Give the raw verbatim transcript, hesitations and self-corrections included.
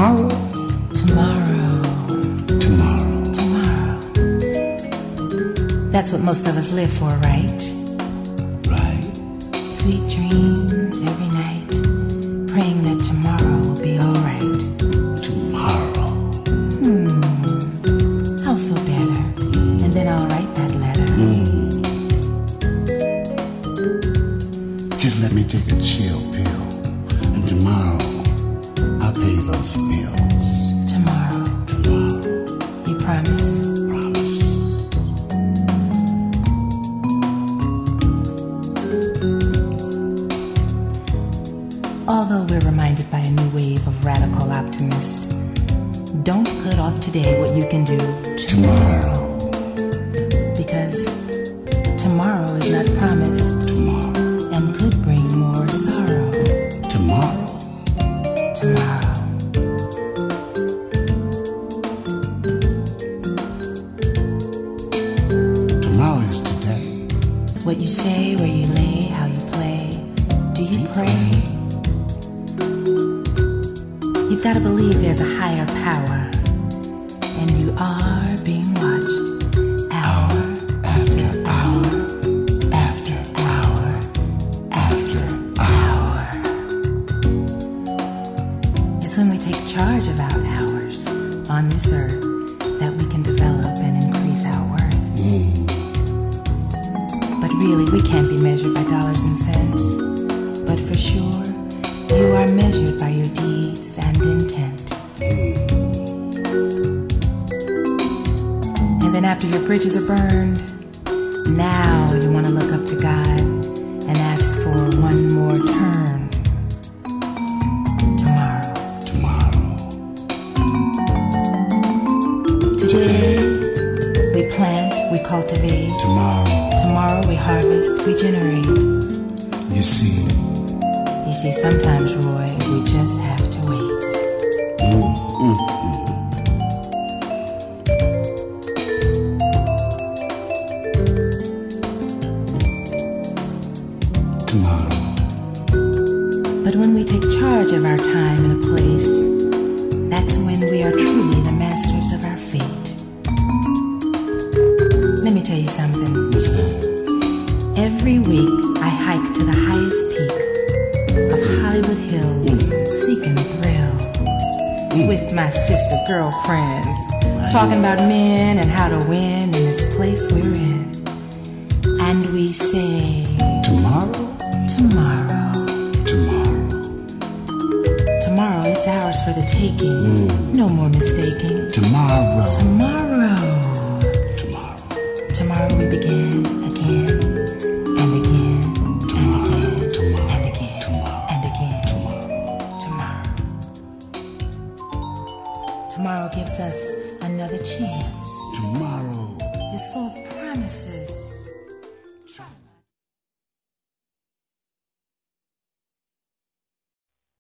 Tomorrow. Tomorrow. Tomorrow. Tomorrow. That's what most of us live for, right? Right. Sweet dreams every night, praying that tomorrow will be all right. Tomorrow. Hmm. I'll feel better, and then I'll write that letter. Mm. Just let me take a chill pill, and tomorrow I'll pay those bills. Tomorrow. Tomorrow. You promise? Promise. Although we're reminded by a new wave of radical optimists, don't put off today what you can do tomorrow. Because tomorrow is not promised. Tomorrow. And could bring more sorrow. Tomorrow. Tomorrow. Tomorrow is today. What you say, where you lay, how you play. Do you pray? You've got to believe there's a higher power, and you are being watched. Hour after hour, after hour, after hour. It's when we take charge of our hours on this earth that we can develop and increase our worth. Mm. But really, we can't be measured by dollars and cents. But for sure, you are measured by your deeds and intent. And then after your bridges are burned, now you want to look up to God and ask for one more turn. Tomorrow. Tomorrow. Today, we plant, we cultivate. Tomorrow. Tomorrow, we harvest, we generate. You see. You see, sometimes, Roy, we just have to wait. Mm, mm, mm. Tomorrow. But when we take charge of our time and a place, that's when we are truly the masters of our fate. Let me tell you something. What's that? Every week, I hike to the highest peak of Hollywood Hills, seeking thrills Mm. with my sister girlfriends, Right. talking about men and how to win in this place we're in. And we say, Tomorrow. tomorrow, Tomorrow. tomorrow, it's ours for the taking. Mm. No more mistaking. Tomorrow. Tomorrow, Tomorrow. tomorrow we begin again and again Tomorrow. and again Tomorrow. and again Tomorrow. and again. Tomorrow. Tomorrow. Tomorrow gives us another chance. Tomorrow. It's full of promises.